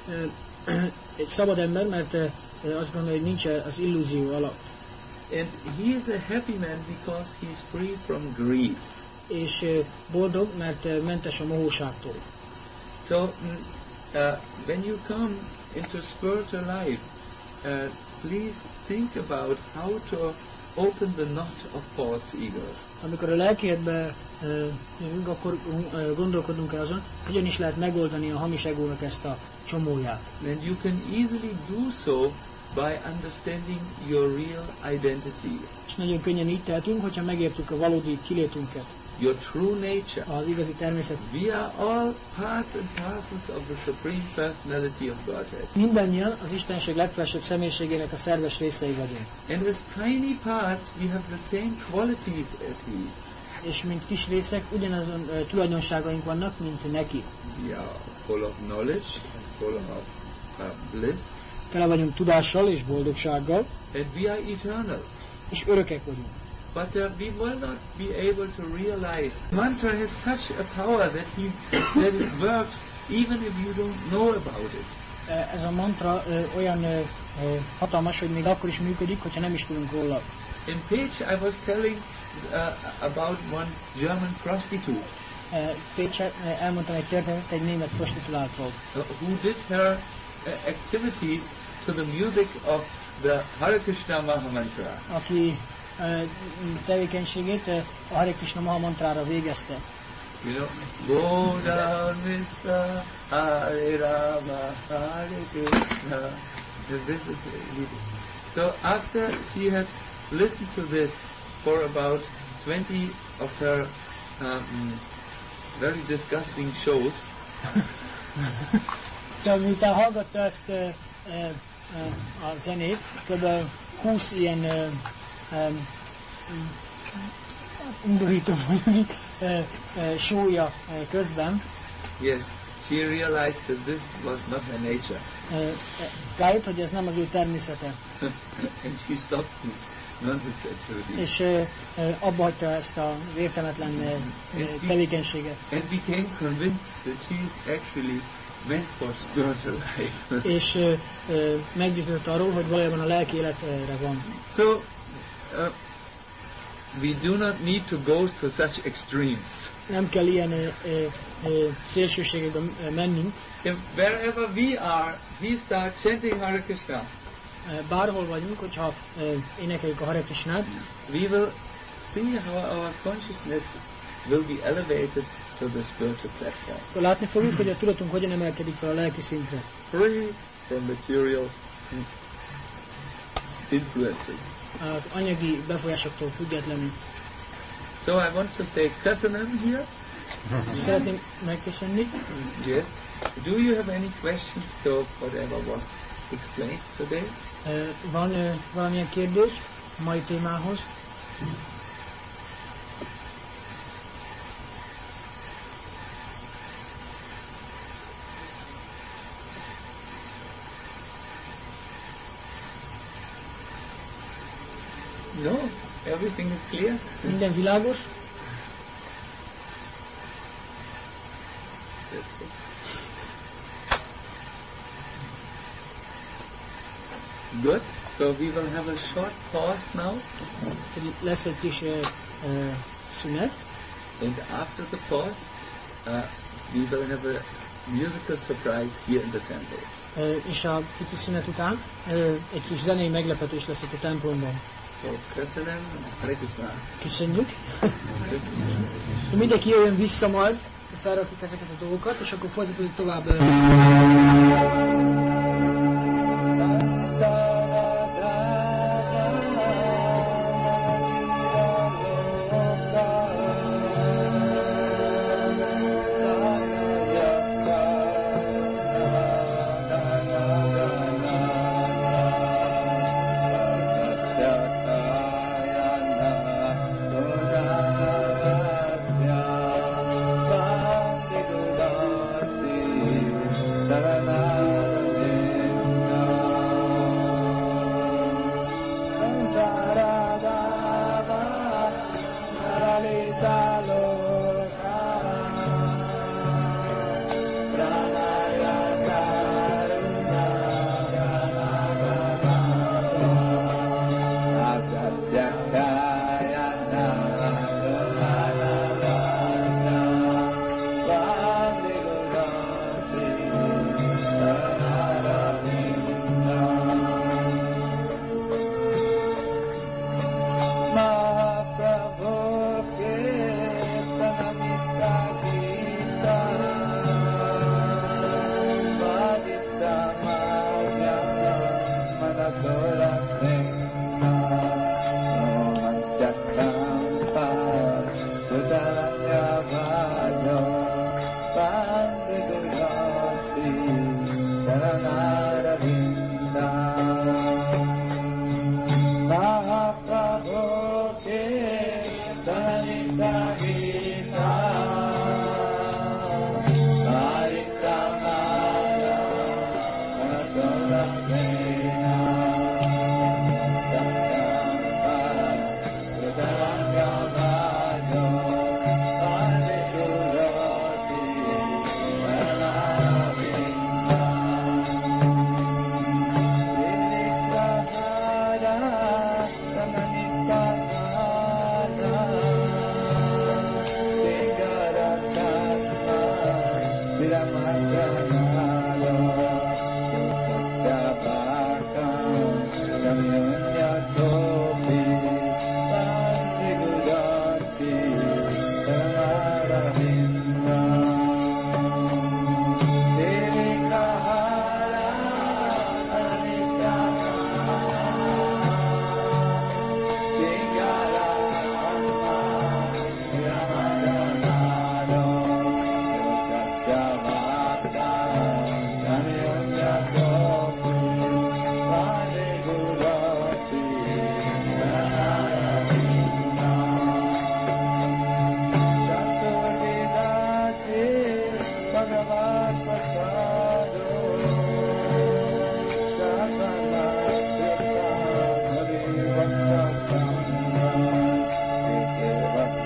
B: Egy szabad ember, mert azt gondolja, hogy nincs az illúzió alatt.
A: And he is a happy man because he is free from greed.
B: És boldog, mert mentes a mohóságtól.
A: So, uh, when you come into spiritual life, uh, please think about how to open the knot of false ego.
B: Amikor a lelkietbe jövünk, uh, akkor uh, gondolkodunk el azon, hogyan is lehet megoldani a hamis egónak ezt a csomóját.
A: And you can easily do so by understanding your real identity.
B: És nagyon könnyen így tehetünk, hogyha megértük a valódi kilétünket.
A: Your true nature.
B: Az igazi természet.
A: We are all parts and parcels of the Supreme Personality of Godhead.
B: Mindannyian az Istenség legfelsőbb személyiségének a szerves részei vagyunk.
A: And as tiny parts, we have the same qualities as He.
B: És mint kis részek, ugyanazon uh, tulajdonságaink vannak, mint neki.
A: We are full of knowledge, full of uh, bliss.
B: Tele vagyunk tudással és boldogsággal.
A: And we are eternal.
B: És örökek vagyunk.
A: But uh, we will not be able to realize mantra has such a power that he that it works even if you don't know about it.
B: Ez a mantra uh, olyan uh, uh, hatalmas, hogy még akkor is működik, hogyha nem is tudunk róla.
A: In Pécs, I was telling uh, about one German prostitute.
B: Uh, Pécset uh, elmondtam egy történetet egy német prostituáltról.
A: Uh, who did her uh, activities to the music of the Hare Krishna Maha Mantra.
B: Aki uh, tevékenységét uh, a Hare Krishna Maha Mantrára végezte.
A: You know, go down mister Hare Rama, Hare Krishna. This is so after she had listened to this for about twenty of her um, very disgusting shows.
B: Szóval miután hallgatta ezt uh, uh, uh, a zenét, kb. húsz ilyen uh, um, undorító mondjuk uh, uh, show-ja uh, közben.
A: Yes, she realized that this was not her nature.
B: Uh, rájött, hogy ez nem az ő természete.
A: And she stopped this nonsense activity.
B: És uh, uh, abba hagyta ezt az értelmetlen uh, tevékenységet.
A: And became convinced that she is actually meant for spiritual life.
B: És uh, uh, meggyőződött arról, hogy valójában a lelki életre van.
A: So, uh, we do not need to go to such extremes.
B: Nem kell ilyen uh, uh, uh, szélsőségekbe mennünk.
A: If wherever we are, we start chanting Hare Krishna.
B: Uh, bárhol vagyunk, hogyha uh, énekeljük a Hare Krishnát,
A: we will see how our consciousness will be elevated to the spiritual platform.
B: Látni fogjuk, hogy a tudatunk hogyan emelkedik fel a lelki szintre.
A: Free from material influences.
B: Az anyagi befolyásoktól függetlenül.
A: So I want to say köszönöm here.
B: Szeretném megköszönni.
A: Yes. Do you have any questions to whatever was explained today?
B: Uh, van uh, valamilyen kérdés a mai témához?
A: No, everything is clear.
B: Minden világos?
A: Good. So we will have a short pause now.
B: Lesz egy kis uh, uh, szünet.
A: And after the pause, uh, we will have a musical surprise here in the temple.
B: Uh, és a pici szünet után uh, egy kis zenei meglepetés lesz itt a templomban.
A: So, köszönöm, Hare Krishna.
B: Köszönjük. Mindenki jöjjön vissza majd, felrakjuk ezeket a dolgokat, és akkor folytatjuk tovább.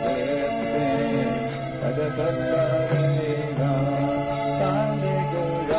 C: Hare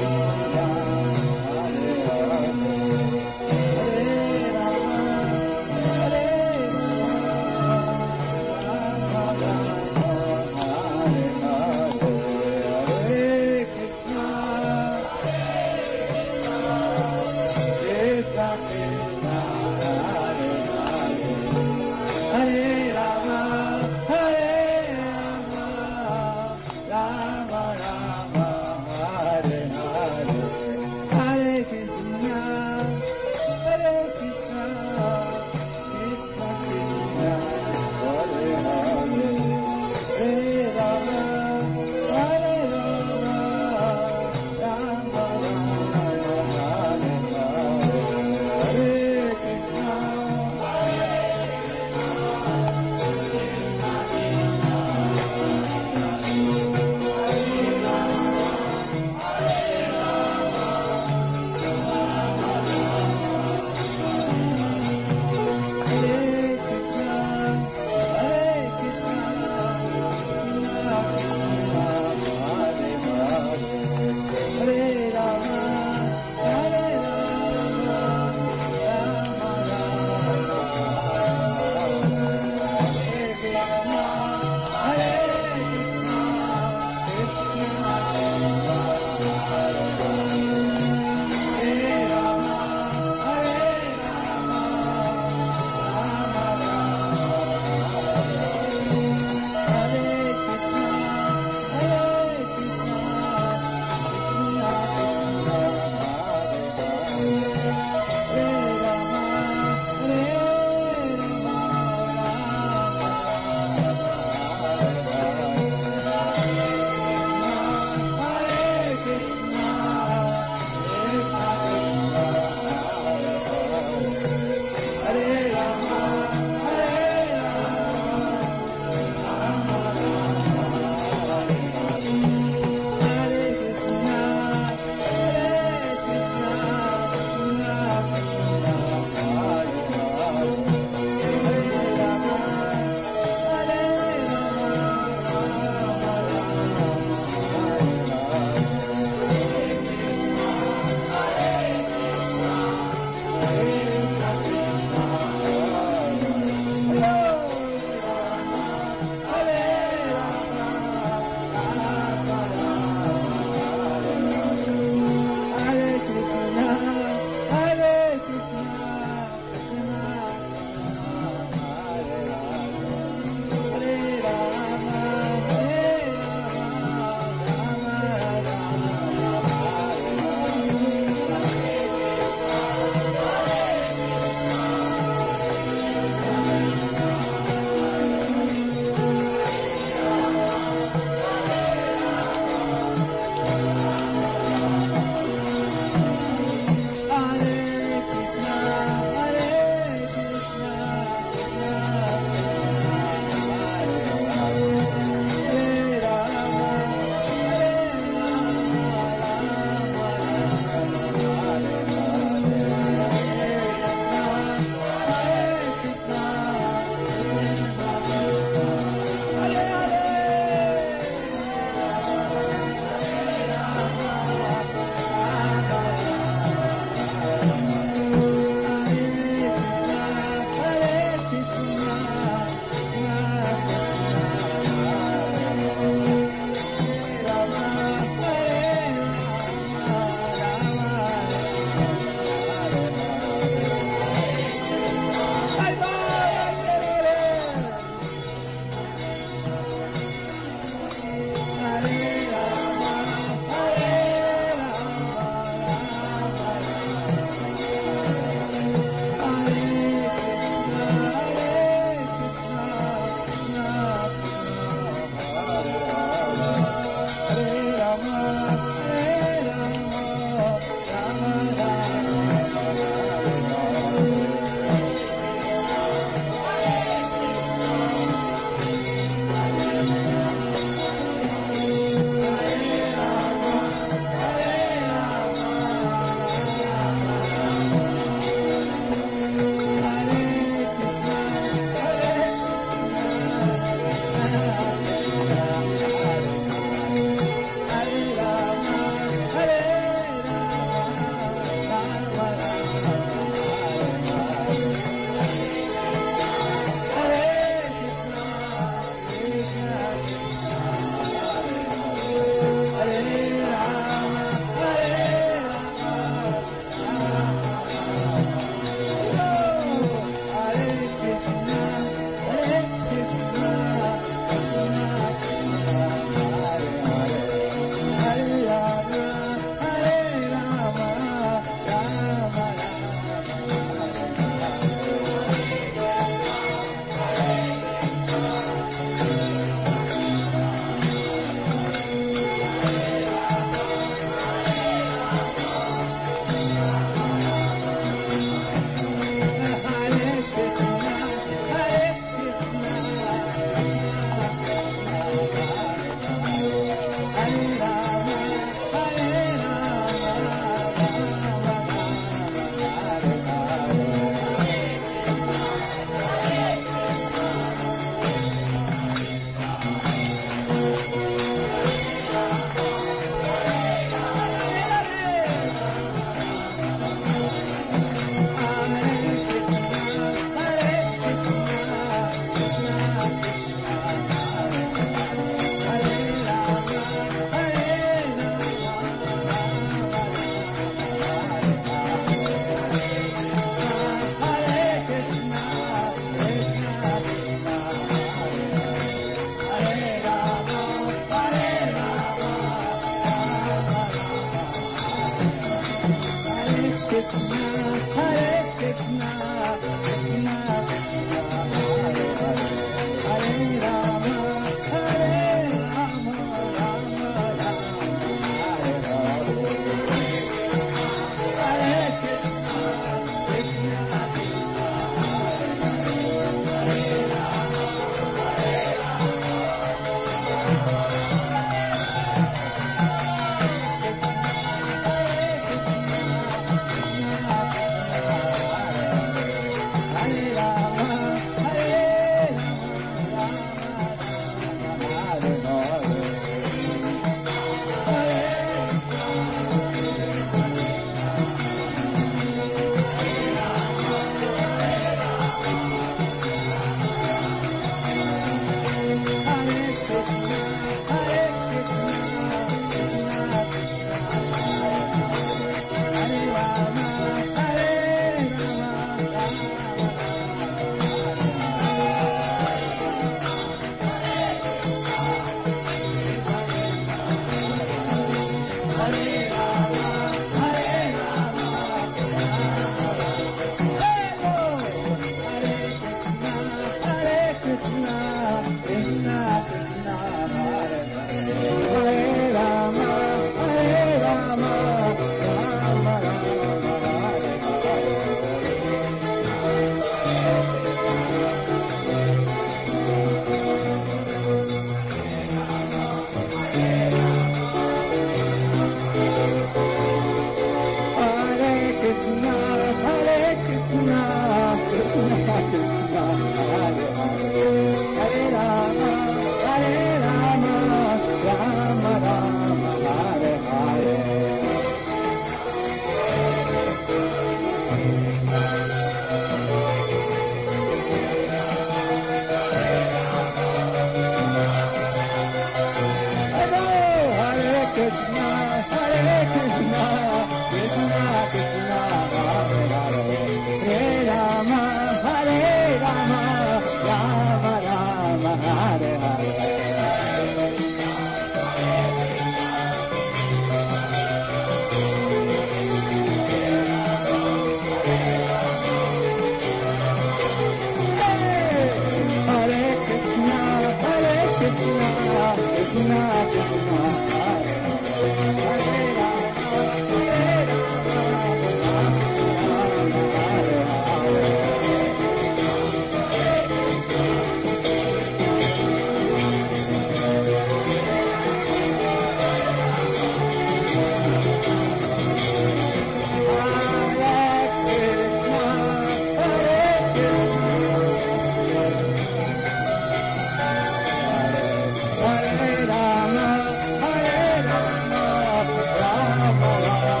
C: Hare Rama, Hare Rama, Rama Rama.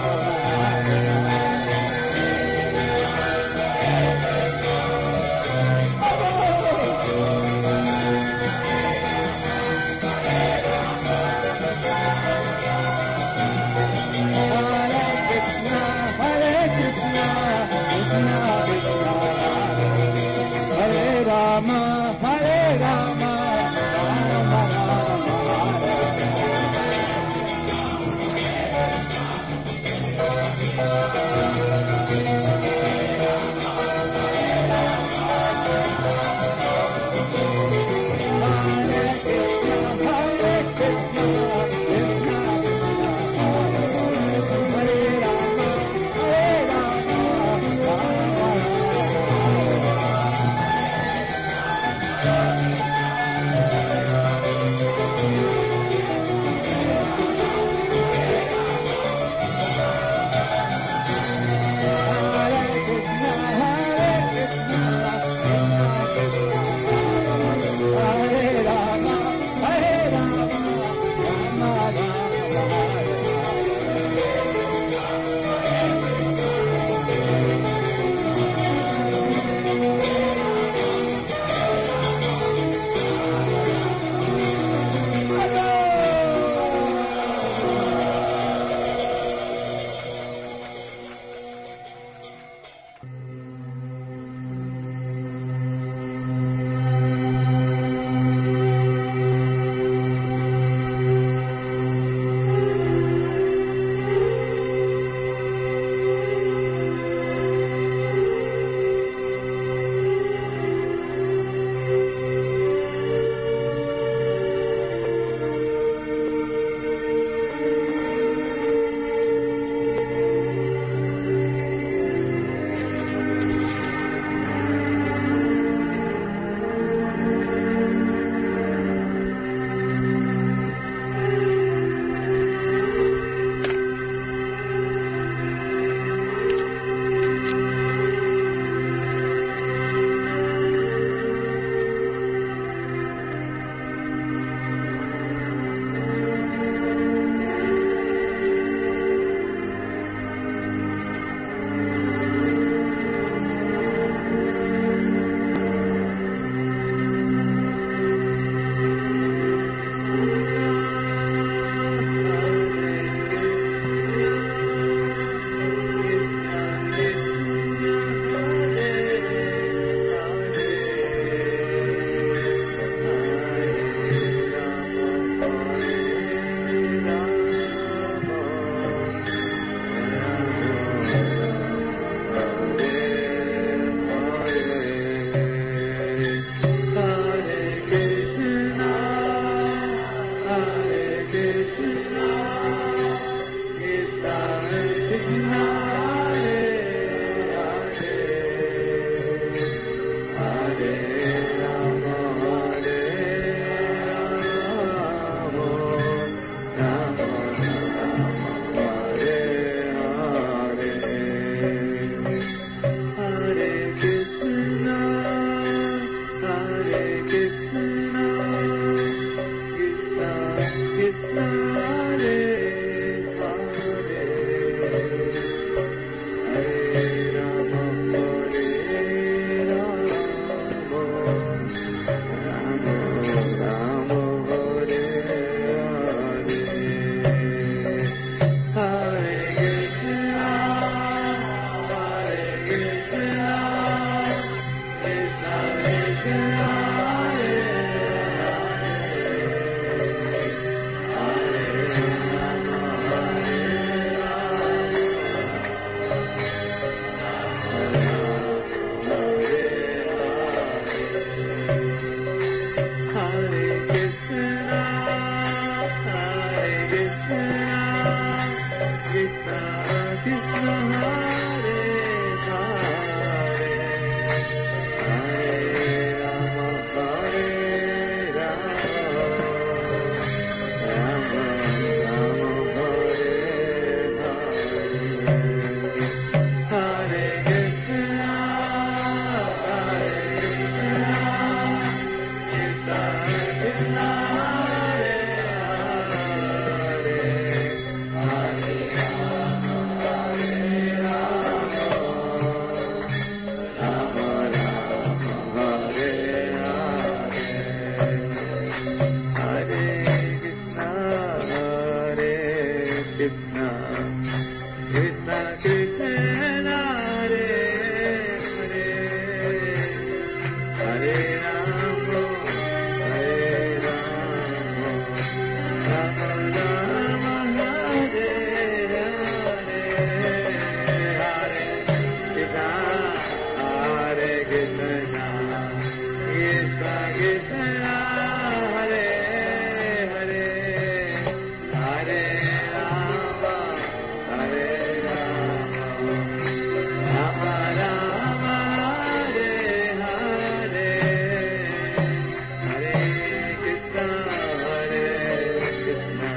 C: Krishna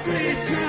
C: Africa.